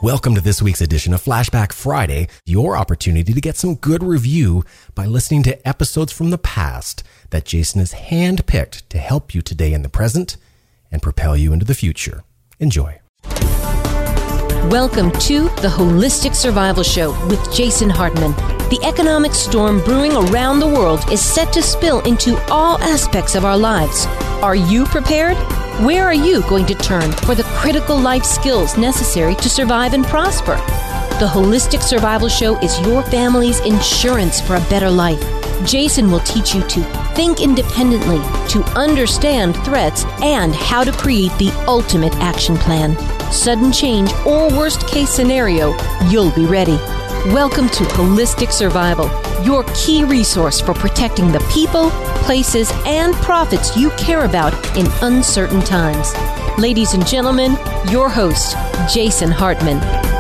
Welcome to this week's edition of Flashback Friday, your opportunity to get some good review by listening to episodes from the past that Jason has handpicked to help you today in the present and propel you into the future. Enjoy. Welcome to the Holistic Survival Show with Jason Hartman. The economic storm brewing around the world is set to spill into all aspects of our lives. Are you prepared? Where are you going to turn for the critical life skills necessary to survive and prosper? The Holistic Survival Show is your family's insurance for a better life. Jason will teach you to think independently, to understand threats, and how to create the ultimate action plan. Sudden change or worst case scenario, you'll be ready. Welcome to Holistic Survival, your key resource for protecting the people, places, and profits you care about in uncertain times. Ladies and gentlemen, your host, Jason Hartman.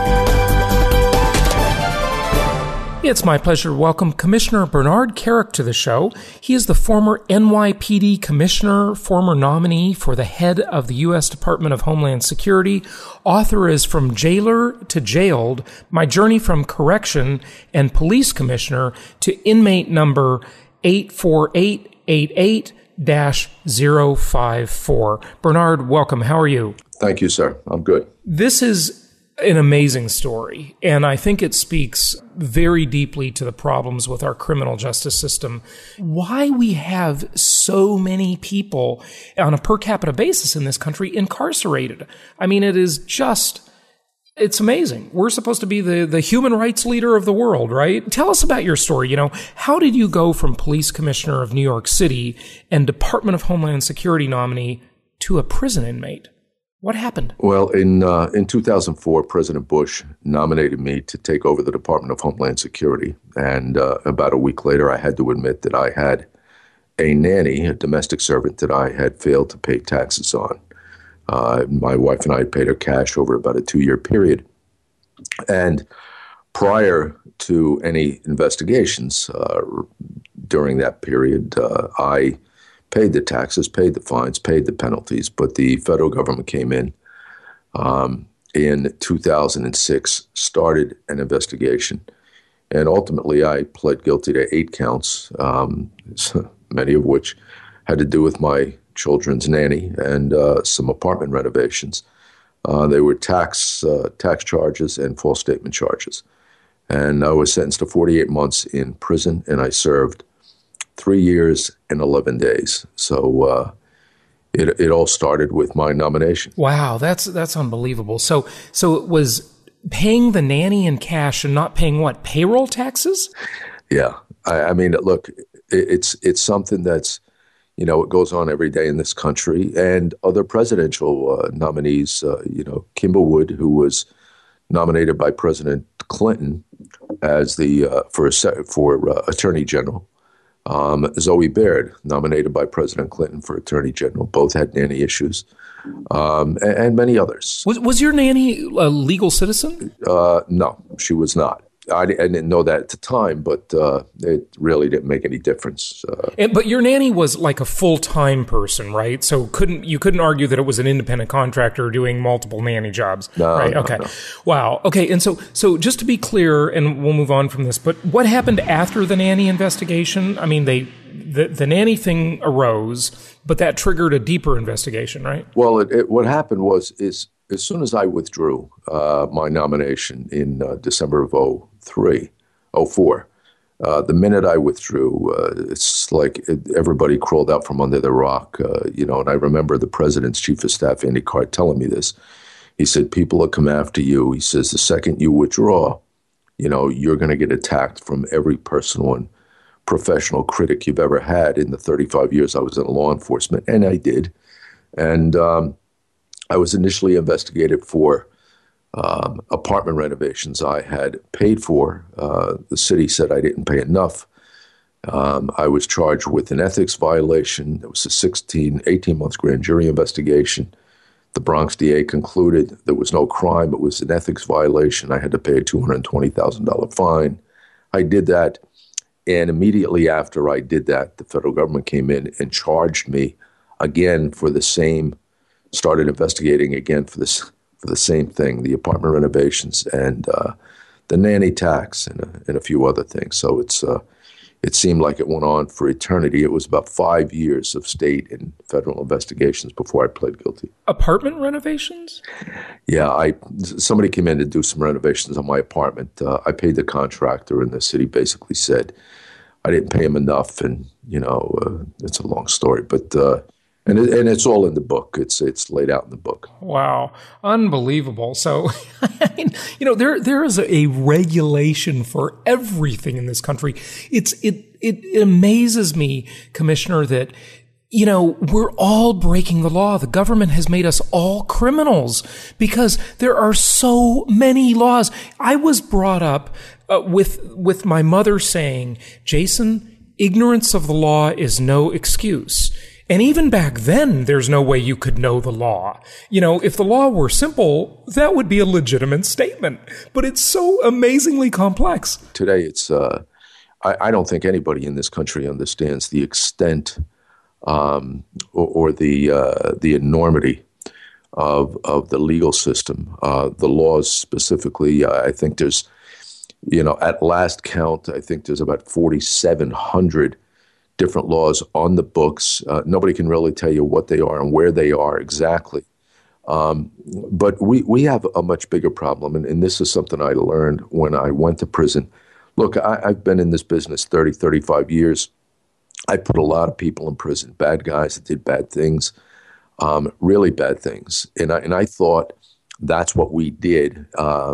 It's my pleasure to welcome Commissioner Bernard Kerik to the show. He is the former NYPD Commissioner, former nominee for the head of the U.S. Department of Homeland Security. Author is From Jailer to Jailed, My Journey from Correction and Police Commissioner to Inmate Number 84888-054. Bernard, welcome. How are you? Thank you, sir. I'm good. This is an amazing story, and I think it speaks very deeply to the problems with our criminal justice system. Why we have so many people on a per capita basis in this country incarcerated. I mean, it's amazing. We're supposed to be the human rights leader of the world, right? Tell us about your story. You know, how did you go from police commissioner of New York City and Department of Homeland Security nominee to a prison inmate? What happened? Well, in 2004, President Bush nominated me to take over the Department of Homeland Security. And about a week later, I had to admit that I had a nanny, a domestic servant, that I had failed to pay taxes on. My wife and I paid her cash over about a 2-year period. And prior to any investigations during that period, I paid the taxes, paid the fines, paid the penalties, but the federal government came in 2006, started an investigation, and ultimately I pled guilty to 8 counts, many of which had to do with my children's nanny and some apartment renovations. They were tax charges and false statement charges. And I was sentenced to 48 months in prison, and I served 3 years and 11 days. So it all started with my nomination. Wow, that's unbelievable. So it was paying the nanny in cash and not paying what, payroll taxes? Yeah, I mean, look, it's something that's, you know, it goes on every day in this country. And other presidential nominees, Kimber Wood, who was nominated by President Clinton as for Attorney General. Zoe Baird, nominated by President Clinton for Attorney General. Both had nanny issues, and many others. Was your nanny a legal citizen? No, she was not. I didn't know that at the time, but it really didn't make any difference. But your nanny was like a full-time person, right? So you couldn't argue that it was an independent contractor doing multiple nanny jobs, right? Okay. No. Wow. Okay. And so just to be clear, and we'll move on from this, but what happened after the nanny investigation? I mean, the nanny thing arose, but that triggered a deeper investigation, right? Well, what happened was as soon as I withdrew my nomination in December of 2004, the minute I withdrew, it's like everybody crawled out from under the rock, and I remember the president's chief of staff, Andy Card, telling me this. He said, people will come after you. He says, the second you withdraw, you're going to get attacked from every personal and professional critic you've ever had in the 35 years I was in law enforcement. And I did. And I was initially investigated for apartment renovations I had paid for. The city said I didn't pay enough. I was charged with an ethics violation. It was a 18-month grand jury investigation. The Bronx DA concluded there was no crime. It was an ethics violation. I had to pay a $220,000 fine. I did that. And immediately after I did that, the federal government came in and charged me again for the same, started investigating again for for the same thing, the apartment renovations and the nanny tax and a few other things. So it seemed like it went on for eternity. It was about 5 years of state and federal investigations before I pled guilty. Apartment renovations? Yeah, somebody came in to do some renovations on my apartment. I paid the contractor, and the city basically said I didn't pay him enough, and it's a long story, but and it's all in the book. It's laid out in the book. Wow, unbelievable! So, I mean, there is a regulation for everything in this country. It amazes me, Commissioner, that we're all breaking the law. The government has made us all criminals because there are so many laws. I was brought up with my mother saying, Jason, ignorance of the law is no excuse. And even back then, there's no way you could know the law. If the law were simple, that would be a legitimate statement. But it's so amazingly complex. Today, it's I don't think anybody in this country understands the extent or the enormity of the legal system, the laws specifically. I think there's, at last count, I think there's about 4,700 different laws on the books. Nobody can really tell you what they are and where they are exactly. But we have a much bigger problem, and this is something I learned when I went to prison. Look, I've been in this business 30, 35 years. I put a lot of people in prison, bad guys that did bad things, really bad things. And I thought that's what we did,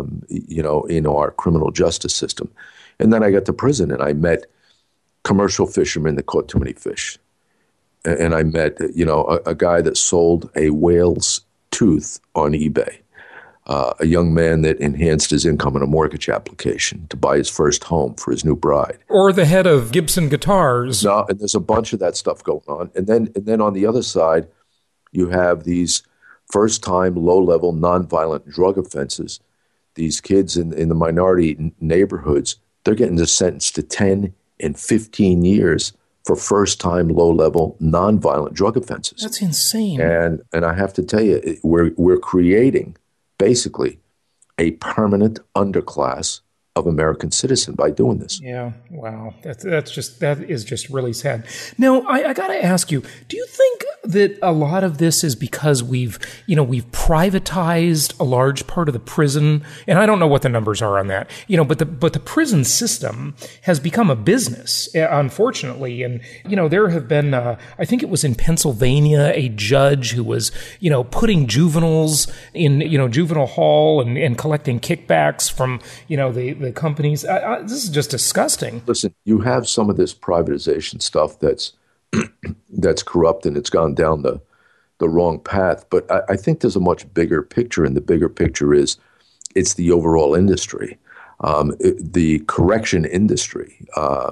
in our criminal justice system. And then I got to prison and I met commercial fishermen that caught too many fish. And I met, a guy that sold a whale's tooth on eBay, a young man that enhanced his income in a mortgage application to buy his first home for his new bride. Or the head of Gibson Guitars. No, and there's a bunch of that stuff going on. And then on the other side, you have these first-time, low-level, nonviolent drug offenses. These kids in the minority neighborhoods, they're getting sentenced to 10 and 15 years for first-time, low-level, nonviolent drug offenses. That's insane. And I have to tell you, we're creating basically a permanent underclass of American citizen by doing this. Yeah, wow, that is just really sad. Now, I got to ask you, do you think that a lot of this is because we've privatized a large part of the prison? And I don't know what the numbers are on that, but the prison system has become a business, unfortunately. And there have been, I think it was in Pennsylvania, a judge who was putting juveniles in juvenile hall and collecting kickbacks from the companies. This is just disgusting. Listen, you have some of this privatization stuff that's corrupt and it's gone down the wrong path. But I think there's a much bigger picture, and the bigger picture is it's the overall industry, the correction industry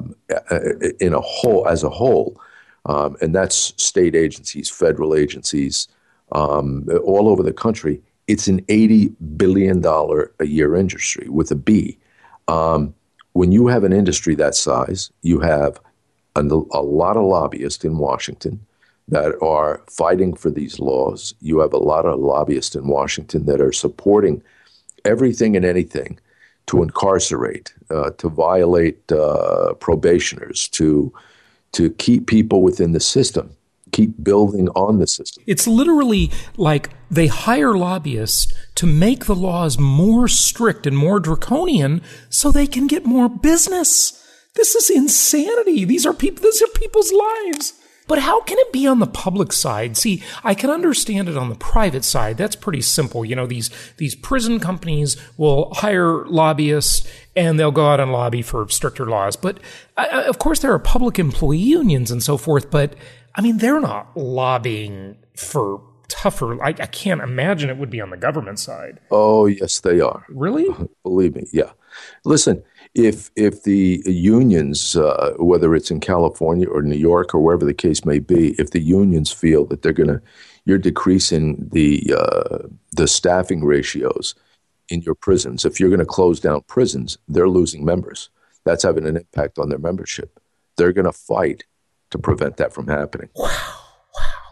as a whole, and that's state agencies, federal agencies, all over the country. It's an $80 billion a year industry with a B. When you have an industry that size, you have a lot of lobbyists in Washington that are fighting for these laws. You have a lot of lobbyists in Washington that are supporting everything and anything to incarcerate, to violate probationers, to keep people within the system, keep building on the system. It's literally like they hire lobbyists to make the laws more strict and more draconian so they can get more business. This is insanity. These are people's lives. But how can it be on the public side? See, I can understand it on the private side. That's pretty simple. These prison companies will hire lobbyists and they'll go out and lobby for stricter laws. But of course, there are public employee unions and so forth. But I mean, they're not lobbying for tougher. I can't imagine it would be on the government side. Oh, yes, they are. Really? Believe me. Yeah. Listen, if the unions, whether it's in California or New York or wherever the case may be, if the unions feel that you're decreasing the staffing ratios in your prisons, if you're going to close down prisons, they're losing members. That's having an impact on their membership. They're going to fight to prevent that from happening. Wow.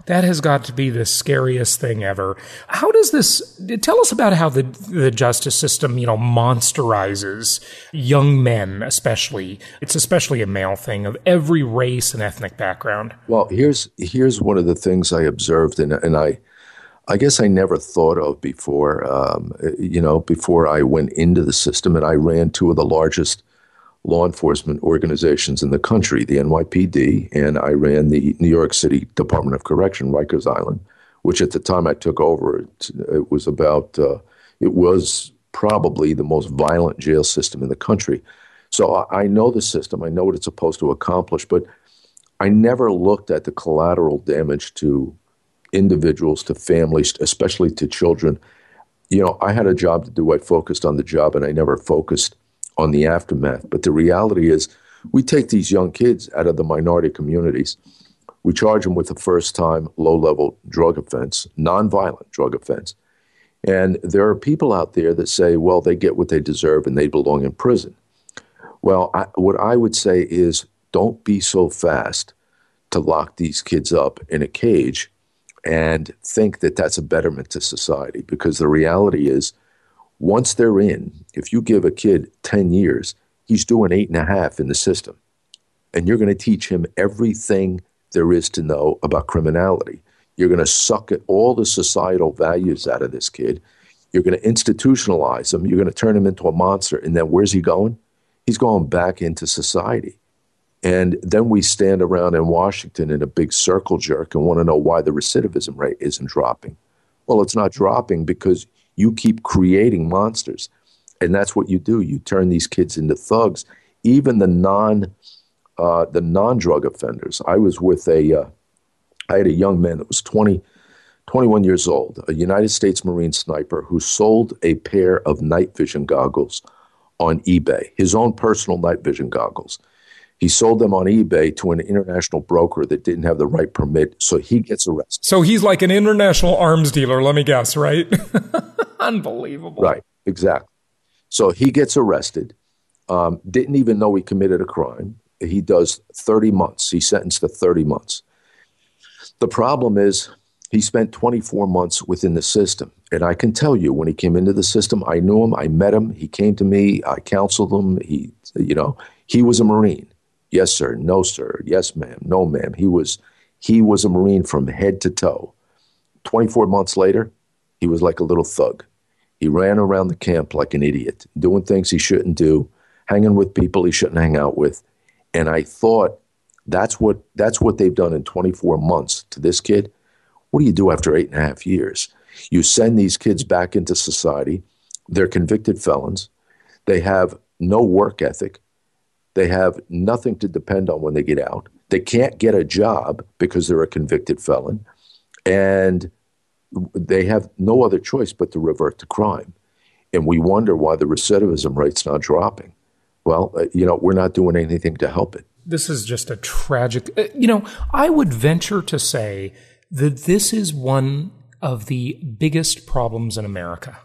That has got to be the scariest thing ever. How does this, tell us about how the justice system, monsterizes young men, especially. It's especially a male thing of every race and ethnic background. Well, here's one of the things I observed, and I guess I never thought of before, before I went into the system, and I ran two of the largest law enforcement organizations in the country, the NYPD, and I ran the New York City Department of Correction, Rikers Island, which at the time I took over, it was probably the most violent jail system in the country. So I know the system, I know what it's supposed to accomplish, but I never looked at the collateral damage to individuals, to families, especially to children. I had a job to do. I focused on the job, and I never focused on the aftermath. But the reality is, we take these young kids out of the minority communities. We charge them with a first-time low-level drug offense, nonviolent drug offense. And there are people out there that say, well, they get what they deserve and they belong in prison. Well, what I would say is, don't be so fast to lock these kids up in a cage and think that that's a betterment to society. Because the reality is, once they're in, if you give a kid 10 years, he's doing 8.5 in the system. And you're going to teach him everything there is to know about criminality. You're going to suck at all the societal values out of this kid. You're going to institutionalize him. You're going to turn him into a monster. And then where's he going? He's going back into society. And then we stand around in Washington in a big circle jerk and want to know why the recidivism rate isn't dropping. Well, it's not dropping because you keep creating monsters. And that's what you do. You turn these kids into thugs. Even the non-drug offenders. I had a young man that was 21 years old, a United States Marine sniper who sold a pair of night vision goggles on eBay, his own personal night vision goggles. He sold them on eBay to an international broker that didn't have the right permit, so he gets arrested. So he's like an international arms dealer, let me guess, right? Unbelievable. Right, exactly. So he gets arrested, didn't even know he committed a crime. He does 30 months. He's sentenced to 30 months. The problem is he spent 24 months within the system. And I can tell you, when he came into the system, I knew him, I met him, he came to me, I counseled him. He was a Marine. Yes, sir. No, sir. Yes, ma'am. No, ma'am. He was a Marine from head to toe. 24 months later, he was like a little thug. He ran around the camp like an idiot, doing things he shouldn't do, hanging with people he shouldn't hang out with. And I thought, that's what they've done in 24 months to this kid. What do you do after 8.5 years? You send these kids back into society. They're convicted felons. They have no work ethic. They have nothing to depend on when they get out. They can't get a job because they're a convicted felon. And they have no other choice but to revert to crime. And we wonder why the recidivism rate's not dropping. Well, we're not doing anything to help it. This is just a tragic, I would venture to say that this is one of the biggest problems in America.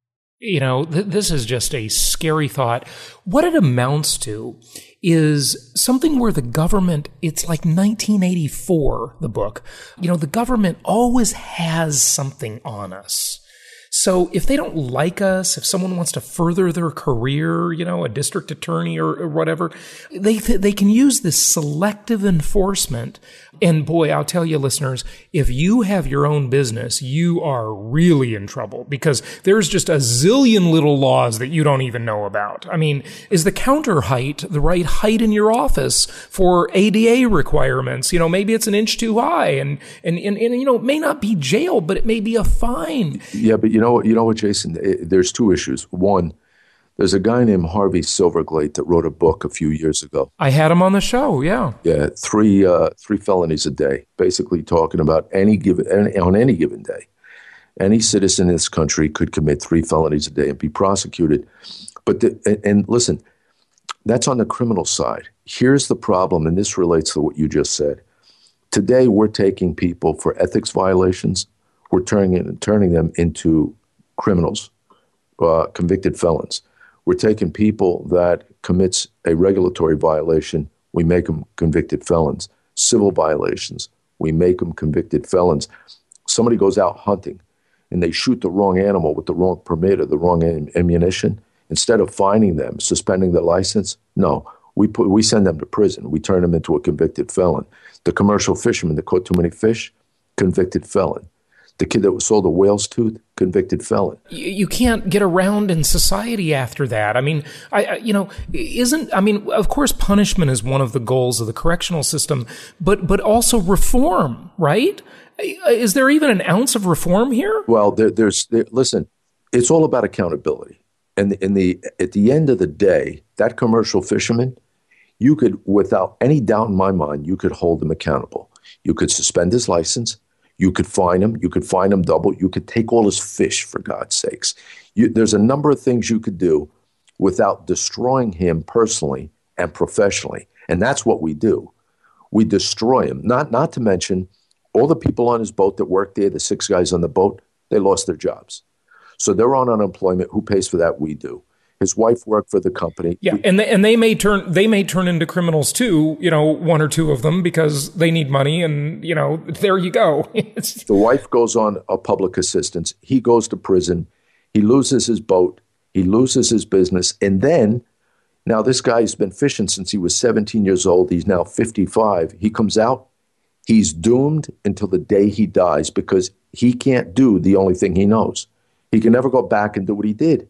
This is just a scary thought. What it amounts to is something where the government, it's like 1984, the book, the government always has something on us. So if they don't like us, if someone wants to further their career, a district attorney or whatever, they can use this selective enforcement. And boy, I'll tell you, listeners, if you have your own business, you are really in trouble because there's just a zillion little laws that you don't even know about. I mean, is the counter height the right height in your office for ADA requirements? Maybe it's an inch too high and it may not be jail, but it may be a fine. Yeah, but you know what, Jason? There's two issues. One, there's a guy named Harvey Silverglate that wrote a book a few years ago. I had him on the show, yeah. Yeah, three felonies a day, basically talking about on any given day. Any citizen in this country could commit 3 felonies a day and be prosecuted. But and listen, that's on the criminal side. Here's the problem, and this relates to what you just said. Today, we're taking people for ethics violations. We're turning them into criminals, convicted felons. We're taking people that commits a regulatory violation. We make them convicted felons. Civil violations. We make them convicted felons. Somebody goes out hunting and they shoot the wrong animal with the wrong permit or the wrong ammunition. Instead of fining them, suspending their license, no, we send them to prison. We turn them into a convicted felon. The commercial fisherman that caught too many fish, convicted felon. The kid that sold a whale's tooth, convicted felon. You can't get around in society after that. I mean, of course, punishment is one of the goals of the correctional system, but also reform, right? Is there even an ounce of reform here? Well, listen, it's all about accountability. And at the end of the day, that commercial fisherman, you could, without any doubt in my mind, you could hold him accountable. You could suspend his license. You could fine him. You could fine him double. You could take all his fish, for God's sakes. There's a number of things you could do without destroying him personally and professionally. And that's what we do. We destroy him. Not to mention all the people on his boat that worked there, the 6 guys on the boat, they lost their jobs. So they're on unemployment. Who pays for that? We do. His wife worked for the company. Yeah, and they may turn into criminals too, 1 or 2 of them, because they need money, and there you go. The wife goes on a public assistance. He goes to prison. He loses his boat. He loses his business. And then, now this guy's been fishing since he was 17 years old. He's now 55. He comes out. He's doomed until the day he dies because he can't do the only thing he knows. He can never go back and do what he did.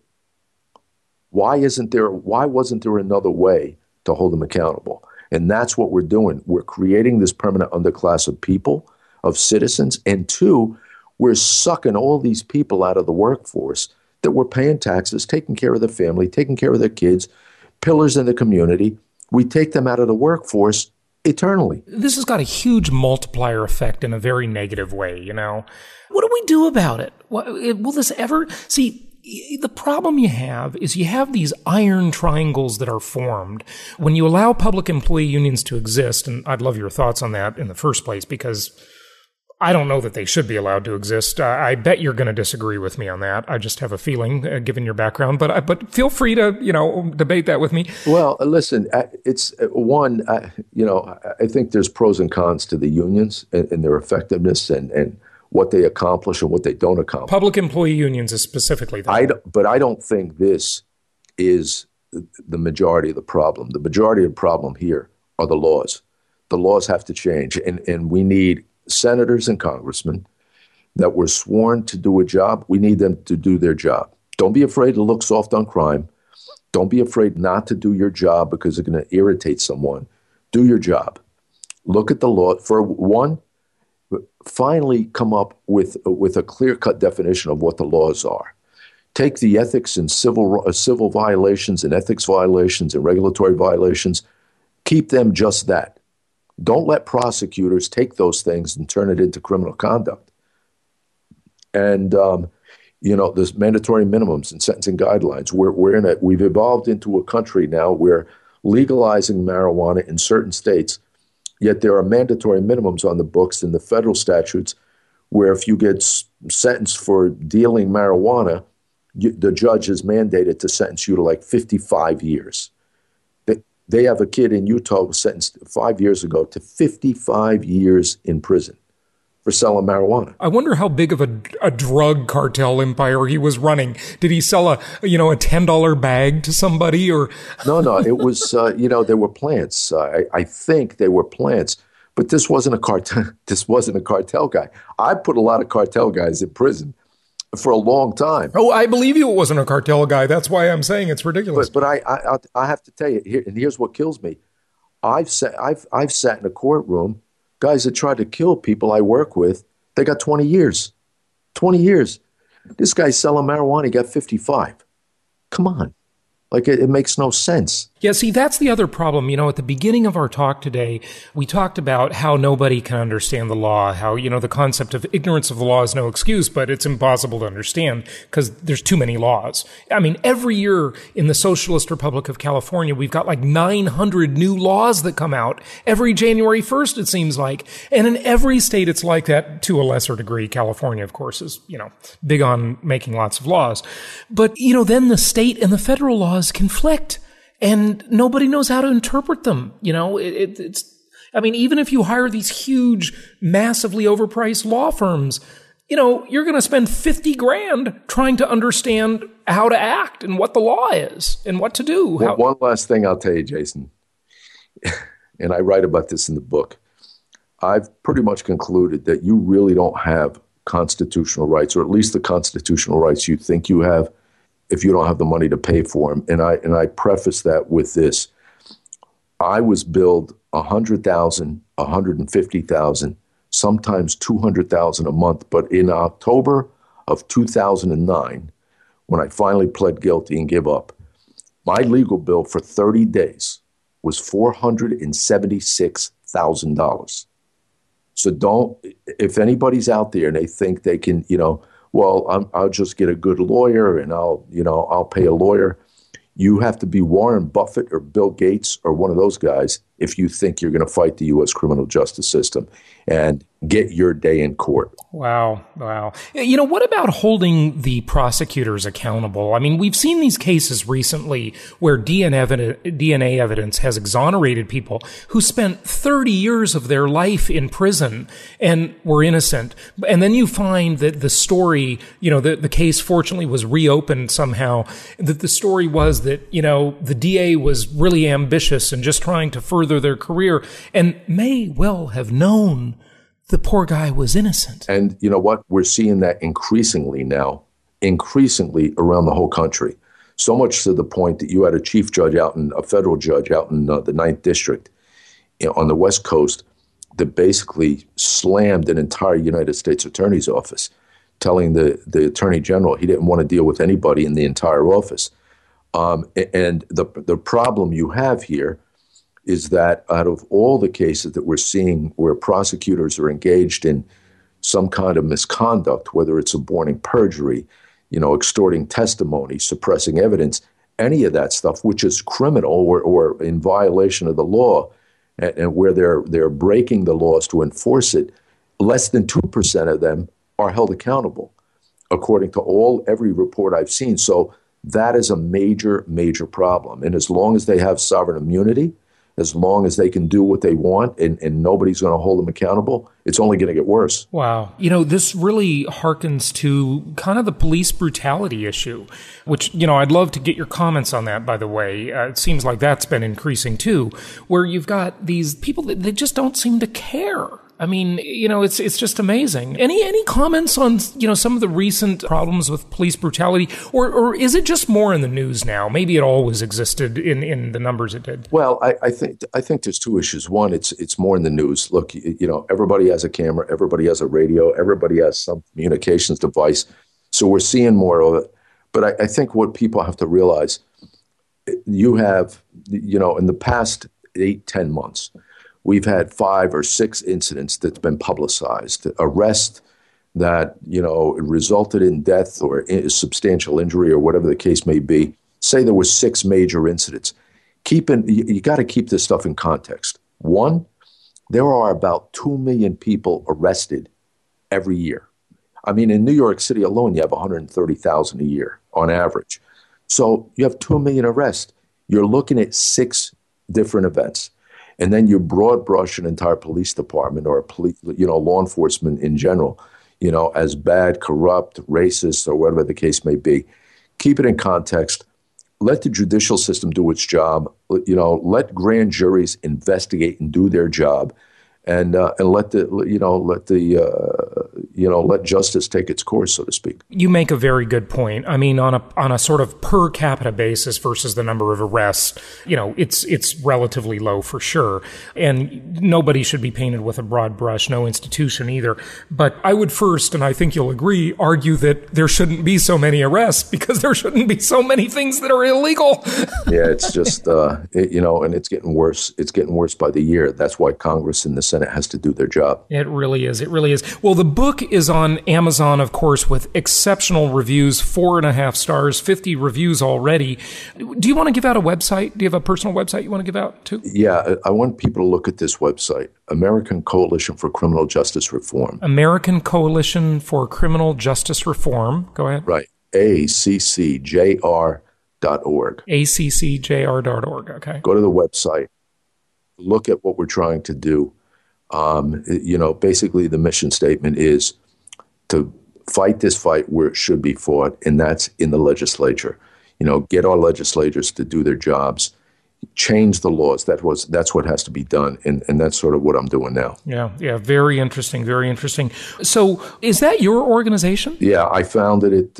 Why wasn't there another way to hold them accountable? And that's what we're doing. We're creating this permanent underclass of people, of citizens. And 2, we're sucking all these people out of the workforce that were paying taxes, taking care of their family, taking care of their kids, pillars in the community. We take them out of the workforce eternally. This has got a huge multiplier effect in a very negative way, What do we do about it? Will this ever... See, the problem you have is you have these iron triangles that are formed when you allow public employee unions to exist, and I'd love your thoughts on that in the first place, because I don't know that they should be allowed to exist. I bet you're going to disagree with me on that. I just have a feeling, given your background, but feel free to, debate that with me. Well, listen, it's one, I think there's pros and cons to the unions and their effectiveness and what they accomplish and what they don't accomplish. Public employee unions is specifically that. But I don't think this is the majority of the problem. The majority of the problem here are the laws. The laws have to change, and we need senators and congressmen that were sworn to do a job. We need them to do their job. Don't be afraid to look soft on crime. Don't be afraid not to do your job because it's going to irritate someone. Do your job. Look at the law. For one, finally come up with a clear-cut definition of what the laws are. Take the ethics and civil violations and ethics violations and regulatory violations. Keep them just that. Don't let prosecutors take those things and turn it into criminal conduct. And there's mandatory minimums and sentencing guidelines. We've evolved into a country now where legalizing marijuana in certain states. Yet there are mandatory minimums on the books in the federal statutes where if you get sentenced for dealing marijuana, the judge is mandated to sentence you to like 55 years. They have a kid in Utah who was sentenced 5 years ago to 55 years in prison for selling marijuana. I wonder how big of a drug cartel empire he was running. Did he sell a $10 bag to somebody or? No, it was, there were plants. I think they were plants, but this wasn't a cartel. This wasn't a cartel guy. I put a lot of cartel guys in prison for a long time. Oh, I believe you it wasn't a cartel guy. That's why I'm saying it's ridiculous. But I have to tell you, here's what kills me. I've sat in a courtroom. Guys that tried to kill people I work with, they got 20 years. 20 years. This guy's selling marijuana, he got 55. Come on. Like, it makes no sense. Yeah, see, that's the other problem. At the beginning of our talk today, we talked about how nobody can understand the law, how, the concept of ignorance of the law is no excuse, but it's impossible to understand because there's too many laws. I mean, every year in the Socialist Republic of California, we've got like 900 new laws that come out every January 1st, it seems like. And in every state, it's like that to a lesser degree. California, of course, is, big on making lots of laws. But, then the state and the federal laws conflict. And nobody knows how to interpret them. I mean, even if you hire these huge, massively overpriced law firms, you're going to spend $50,000 trying to understand how to act and what the law is and what to do. Well, one last thing I'll tell you, Jason, and I write about this in the book. I've pretty much concluded that you really don't have constitutional rights, or at least the constitutional rights you think you have, if you don't have the money to pay for them. And I preface that with this. I was billed $100,000, $150,000, sometimes $200,000 a month. But in October of 2009, when I finally pled guilty and gave up, my legal bill for 30 days was $476,000. So if anybody's out there and they think they can, I'll just get a good lawyer and I'll pay a lawyer. You have to be Warren Buffett or Bill Gates or one of those guys if you think you're going to fight the U.S. criminal justice system and get your day in court. Wow. What about holding the prosecutors accountable? I mean, we've seen these cases recently where DNA evidence has exonerated people who spent 30 years of their life in prison and were innocent. And then you find that the story, the case fortunately was reopened somehow, that the story was that, the DA was really ambitious and just trying to further their career and may well have known the poor guy was innocent. And you know what? We're seeing that increasingly around the whole country. So much to the point that you had a federal judge out in the 9th District on the West Coast that basically slammed an entire United States Attorney's office, telling the Attorney General he didn't want to deal with anybody in the entire office. And the problem you have here is that out of all the cases that we're seeing where prosecutors are engaged in some kind of misconduct, whether it's suborning perjury, extorting testimony, suppressing evidence, any of that stuff, which is criminal or in violation of the law, and where they're breaking the laws to enforce it, less than 2% of them are held accountable, according to every report I've seen. So that is a major, major problem. And as long as they have sovereign immunity, as long as they can do what they want and nobody's going to hold them accountable, it's only going to get worse. Wow. This really harkens to kind of the police brutality issue, which, I'd love to get your comments on that, by the way. It seems like that's been increasing too, where you've got these people that they just don't seem to care. I mean, it's just amazing. Any comments on, some of the recent problems with police brutality, or is it just more in the news now? Maybe it always existed in the numbers it did. Well, I think there's two issues. One, it's more in the news. Look, everybody has a camera, everybody has a radio, everybody has some communications device. So we're seeing more of it. But I think what people have to realize, you have, in the past 8-10 months, we've had 5 or 6 incidents that's been publicized, arrests that, resulted in death or substantial injury or whatever the case may be. Say there were 6 major incidents. You got to keep this stuff in context. One, there are about 2 million people arrested every year. I mean, in New York City alone, you have 130,000 a year on average. So you have 2 million arrests. You're looking at 6 different events. And then you broad brush an entire police department or law enforcement in general, as bad, corrupt, racist, or whatever the case may be. Keep it in context. Let the judicial system do its job. Let grand juries investigate and do their job, and let justice take its course, so to speak. You make a very good point. I mean, on a sort of per capita basis versus the number of arrests, it's relatively low for sure. And nobody should be painted with a broad brush, no institution either. But I would first, and I think you'll agree, argue that there shouldn't be so many arrests because there shouldn't be so many things that are illegal. Yeah, it's just, and it's getting worse. It's getting worse by the year. That's why Congress and the Senate has to do their job. It really is. It really is. Well, the book is on Amazon, of course, with exceptional reviews, 4.5 stars, 50 reviews already. Do you want to give out a website? Do you have a personal website you want to give out too? Yeah, I want people to look at this website, American Coalition for Criminal Justice Reform. American Coalition for Criminal Justice Reform. Go ahead. Right. ACCJR.org. ACCJR.org. Okay. Go to the website. look at what we're trying to do. Basically the mission statement is to fight this fight where it should be fought, and that's in the legislature. Get our legislators to do their jobs, change the laws. That's what has to be done, and that's sort of what I'm doing now. Yeah, very interesting, very interesting. So is that your organization? Yeah, I founded it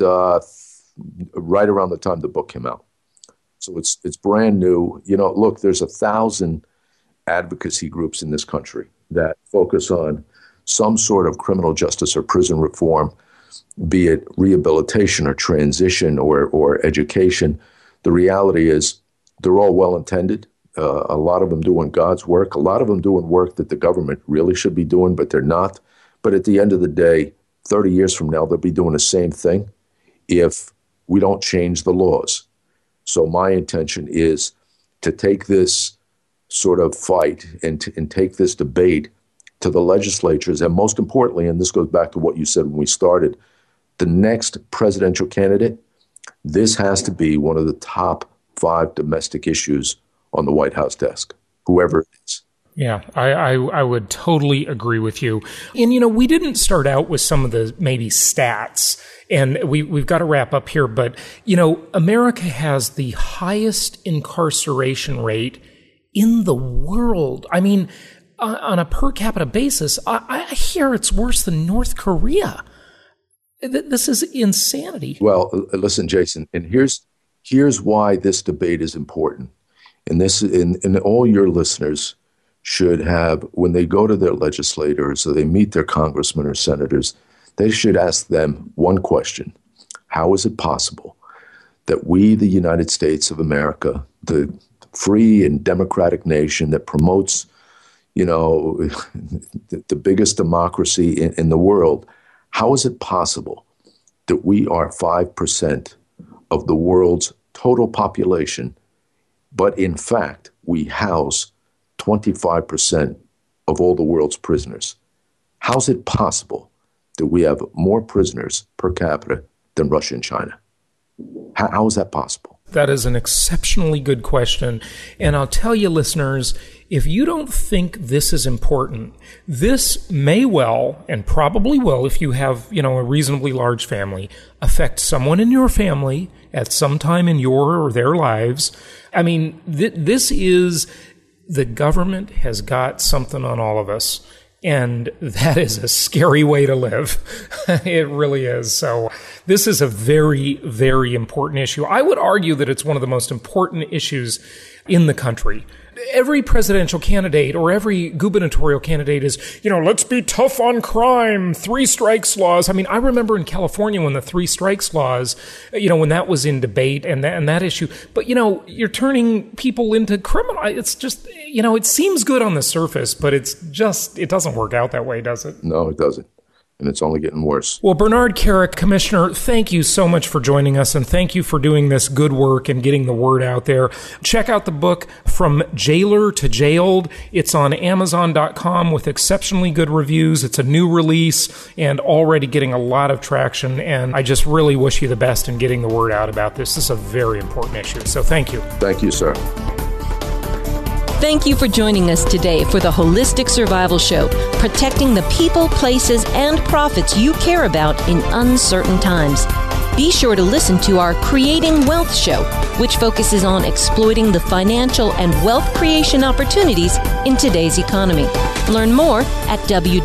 right around the time the book came out. So it's brand new. Look, there's 1,000 advocacy groups in this country that focus on some sort of criminal justice or prison reform, be it rehabilitation or transition or education. The reality is they're all well-intended. A lot of them doing God's work. A lot of them doing work that the government really should be doing, but they're not. But at the end of the day, 30 years from now, they'll be doing the same thing if we don't change the laws. So my intention is to take this sort of fight and take this debate to the legislatures. And most importantly, and this goes back to what you said when we started, the next presidential candidate, this has to be one of the top 5 domestic issues on the White House desk, whoever it is. Yeah, I would totally agree with you. And, we didn't start out with some of the maybe stats, and we've got to wrap up here, but, America has the highest incarceration rate in the world. I mean, on a per capita basis, I hear it's worse than North Korea. This is insanity. Well, listen, Jason, and here's why this debate is important. And this, and all your listeners should have, when they go to their legislators or they meet their congressmen or senators, they should ask them one question. How is it possible that we, the United States of America, the free and democratic nation that promotes, the biggest democracy in the world, how is it possible that we are 5% of the world's total population, but in fact, we house 25% of all the world's prisoners? How's it possible that we have more prisoners per capita than Russia and China? How is that possible? That is an exceptionally good question. And I'll tell you, listeners, if you don't think this is important, this may well, and probably will, if you have, a reasonably large family, affect someone in your family at some time in your or their lives. I mean, this is, the government has got something on all of us. And that is a scary way to live. It really is. So this is a very, very important issue. I would argue that it's one of the most important issues in the country. Every presidential candidate or every gubernatorial candidate is, let's be tough on crime, 3 strikes laws. I mean, I remember in California when the 3 strikes laws, when that was in debate and that issue. But, you're turning people into criminal. It's just, it seems good on the surface, but it doesn't work out that way, does it? No, it doesn't. And it's only getting worse. Well, Bernard Kerik, Commissioner, thank you so much for joining us, and thank you for doing this good work and getting the word out there. Check out the book, From Jailer to Jailed. It's on Amazon.com with exceptionally good reviews. It's a new release and already getting a lot of traction, and I just really wish you the best in getting the word out about this. This is a very important issue, so thank you. Thank you, sir. Thank you for joining us today for the Holistic Survival Show, protecting the people, places, and profits you care about in uncertain times. Be sure to listen to our Creating Wealth show, which focuses on exploiting the financial and wealth creation opportunities in today's economy. Learn more at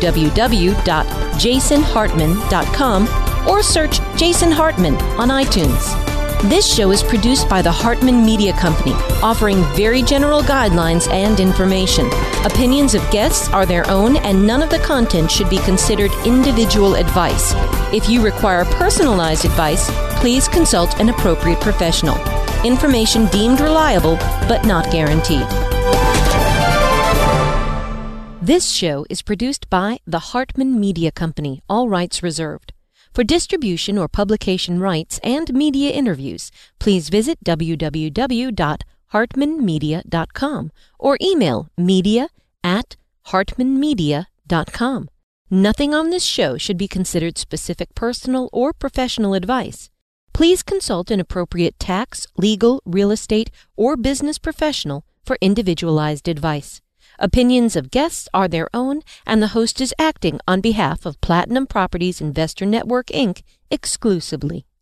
www.jasonhartman.com or search Jason Hartman on iTunes. This show is produced by the Hartman Media Company, offering very general guidelines and information. Opinions of guests are their own, and none of the content should be considered individual advice. If you require personalized advice, please consult an appropriate professional. Information deemed reliable, but not guaranteed. This show is produced by the Hartman Media Company, all rights reserved. For distribution or publication rights and media interviews, please visit www.hartmanmedia.com or email media@hartmanmedia.com. Nothing on this show should be considered specific personal or professional advice. Please consult an appropriate tax, legal, real estate, or business professional for individualized advice. Opinions of guests are their own, and the host is acting on behalf of Platinum Properties Investor Network, Inc. exclusively.